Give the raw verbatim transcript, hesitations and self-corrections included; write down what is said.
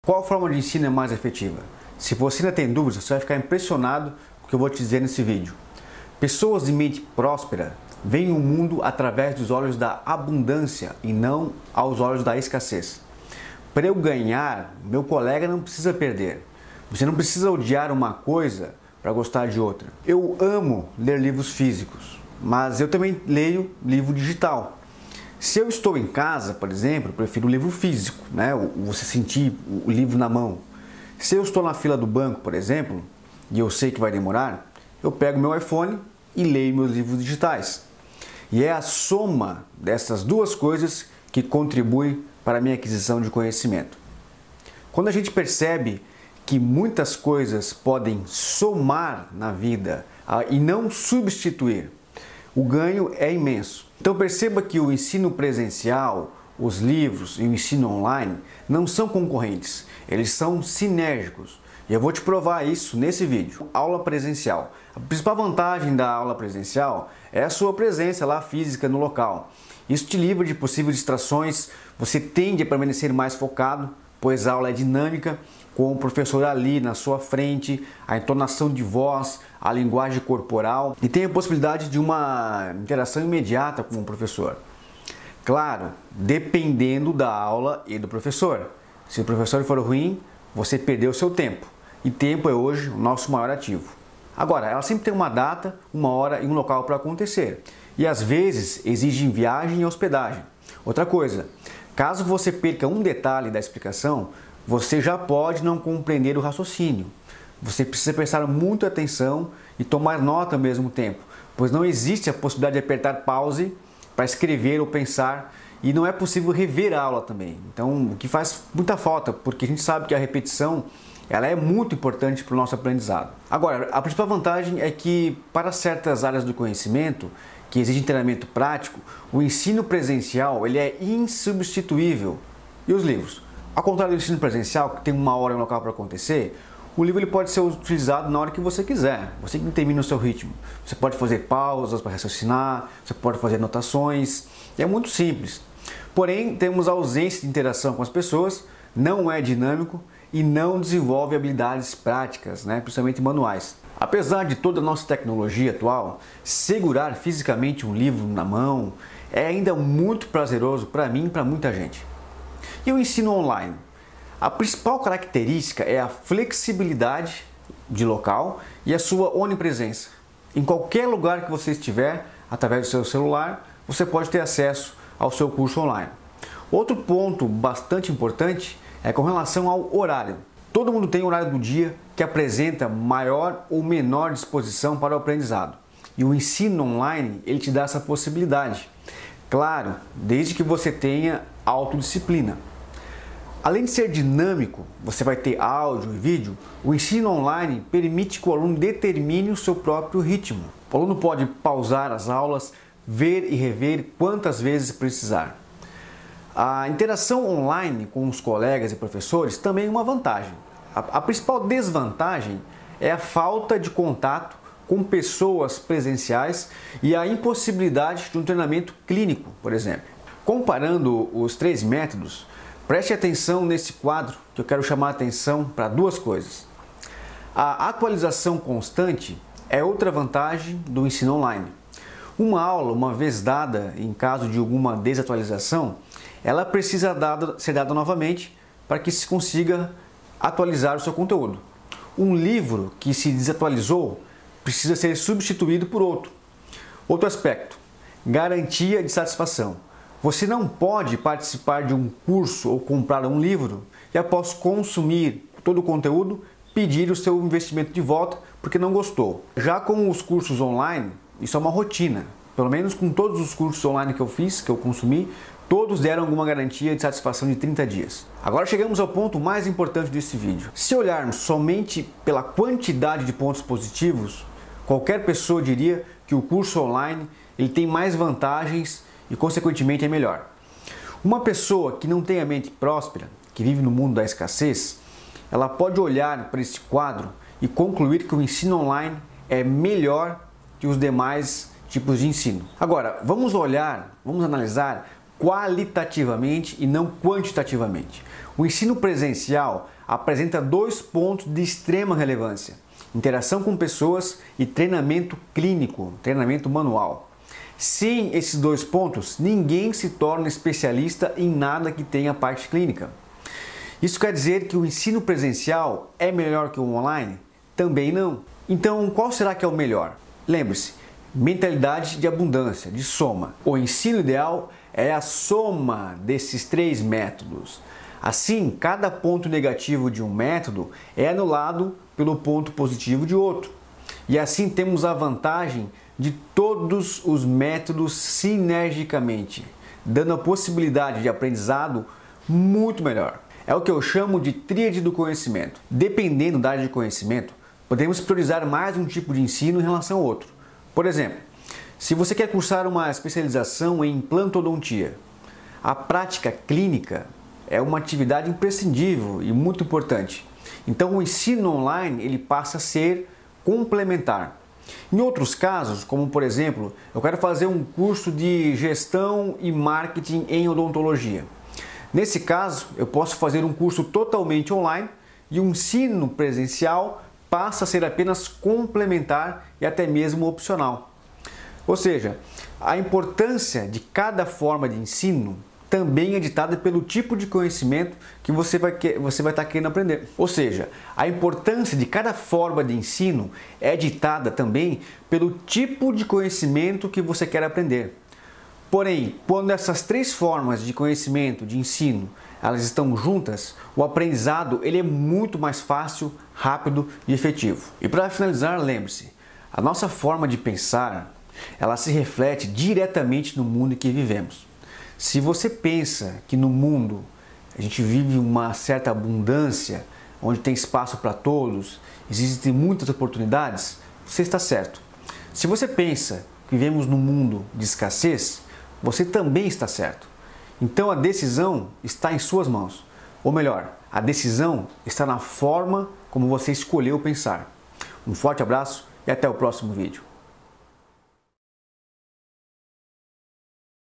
Qual forma de ensino é mais efetiva? Se você ainda tem dúvidas, você vai ficar impressionado com o que eu vou te dizer nesse vídeo. Pessoas de mente próspera veem o mundo através dos olhos da abundância e não aos olhos da escassez. Para eu ganhar, meu colega não precisa perder. Você não precisa odiar uma coisa para gostar de outra. Eu amo ler livros físicos, mas eu também leio livro digital. Se eu estou em casa, por exemplo, eu prefiro o livro físico, né? Você sentir o livro na mão. Se eu estou na fila do banco, por exemplo, e eu sei que vai demorar, eu pego meu iPhone e leio meus livros digitais. E é a soma dessas duas coisas que contribui para a minha aquisição de conhecimento. Quando a gente percebe que muitas coisas podem somar na vida e não substituir, o ganho é imenso. Então perceba que o ensino presencial, os livros e o ensino online não são concorrentes, eles são sinérgicos. E eu vou te provar isso nesse vídeo. Aula presencial. A principal vantagem da aula presencial é a sua presença lá física no local. Isso te livra de possíveis distrações, você tende a permanecer mais focado, pois a aula é dinâmica, com o professor ali na sua frente, a entonação de voz, a linguagem corporal e tem a possibilidade de uma interação imediata com o professor. Claro, dependendo da aula e do professor. Se o professor for ruim, você perdeu o seu tempo. E tempo é hoje o nosso maior ativo. Agora, ela sempre tem uma data, uma hora e um local para acontecer. E às vezes exigem viagem e hospedagem. Outra coisa, caso você perca um detalhe da explicação, você já pode não compreender o raciocínio. Você precisa prestar muita atenção e tomar nota ao mesmo tempo, pois não existe a possibilidade de apertar pause para escrever ou pensar e não é possível rever a aula também. Então, o que faz muita falta, porque a gente sabe que a repetição ela é muito importante para o nosso aprendizado. Agora, a principal vantagem é que para certas áreas do conhecimento que exigem treinamento prático, o ensino presencial ele é insubstituível. E os livros? Ao contrário do ensino presencial, que tem uma hora e um local para acontecer, o livro ele pode ser utilizado na hora que você quiser, você que determina o seu ritmo. Você pode fazer pausas para raciocinar, você pode fazer anotações, é muito simples. Porém, temos a ausência de interação com as pessoas, não é dinâmico e não desenvolve habilidades práticas, né, principalmente manuais. Apesar de toda a nossa tecnologia atual, segurar fisicamente um livro na mão é ainda muito prazeroso para mim e para muita gente. E o ensino online? A principal característica é a flexibilidade de local e a sua onipresença. Em qualquer lugar que você estiver, através do seu celular, você pode ter acesso ao seu curso online. Outro ponto bastante importante é com relação ao horário. Todo mundo tem um horário do dia que apresenta maior ou menor disposição para o aprendizado. E o ensino online, ele te dá essa possibilidade. Claro, desde que você tenha autodisciplina. Além de ser dinâmico, você vai ter áudio e vídeo, o ensino online permite que o aluno determine o seu próprio ritmo. O aluno pode pausar as aulas, ver e rever quantas vezes precisar. A interação online com os colegas e professores também é uma vantagem. A, a principal desvantagem é a falta de contato com pessoas presenciais e a impossibilidade de um treinamento clínico, por exemplo. Comparando os três métodos, preste atenção nesse quadro que eu quero chamar a atenção para duas coisas. A atualização constante é outra vantagem do ensino online. Uma aula, uma vez dada, em caso de alguma desatualização, ela precisa dada, ser dada novamente para que se consiga atualizar o seu conteúdo. Um livro que se desatualizou precisa ser substituído por outro. Outro aspecto, garantia de satisfação. Você não pode participar de um curso ou comprar um livro e após consumir todo o conteúdo, pedir o seu investimento de volta porque não gostou. Já com os cursos online, isso é uma rotina. Pelo menos com todos os cursos online que eu fiz, que eu consumi, todos deram alguma garantia de satisfação de trinta dias. Agora chegamos ao ponto mais importante desse vídeo. Se olharmos somente pela quantidade de pontos positivos, qualquer pessoa diria que o curso online ele tem mais vantagens e consequentemente é melhor. Uma pessoa que não tem a mente próspera, que vive no mundo da escassez, ela pode olhar para esse quadro e concluir que o ensino online é melhor que os demais tipos de ensino. Agora, vamos olhar, vamos analisar qualitativamente e não quantitativamente. O ensino presencial apresenta dois pontos de extrema relevância: interação com pessoas e treinamento clínico, treinamento manual. Sem esses dois pontos, ninguém se torna especialista em nada que tenha parte clínica. Isso quer dizer que o ensino presencial é melhor que o online? Também não. Então, qual será que é o melhor? Lembre-se, mentalidade de abundância, de soma. O ensino ideal é a soma desses três métodos. Assim, cada ponto negativo de um método é anulado pelo ponto positivo de outro. E assim temos a vantagem de todos os métodos sinergicamente, dando a possibilidade de aprendizado muito melhor. É o que eu chamo de tríade do conhecimento. Dependendo da área de conhecimento, podemos priorizar mais um tipo de ensino em relação ao outro. Por exemplo, se você quer cursar uma especialização em implantodontia, a prática clínica é uma atividade imprescindível e muito importante. Então o ensino online ele passa a ser complementar. Em outros casos, como por exemplo, eu quero fazer um curso de gestão e marketing em odontologia. Nesse caso, eu posso fazer um curso totalmente online e o ensino presencial passa a ser apenas complementar e até mesmo opcional. Ou seja, a importância de cada forma de ensino também é ditada pelo tipo de conhecimento que você vai, você vai estar querendo aprender. Ou seja, a importância de cada forma de ensino é ditada também pelo tipo de conhecimento que você quer aprender. Porém, quando essas três formas de conhecimento, de ensino, elas estão juntas, o aprendizado ele é muito mais fácil, rápido e efetivo. E para finalizar, lembre-se, a nossa forma de pensar, ela se reflete diretamente no mundo em que vivemos. Se você pensa que no mundo a gente vive uma certa abundância, onde tem espaço para todos, existem muitas oportunidades, você está certo. Se você pensa que vivemos num mundo de escassez, você também está certo. Então a decisão está em suas mãos. Ou melhor, a decisão está na forma como você escolheu pensar. Um forte abraço e até o próximo vídeo.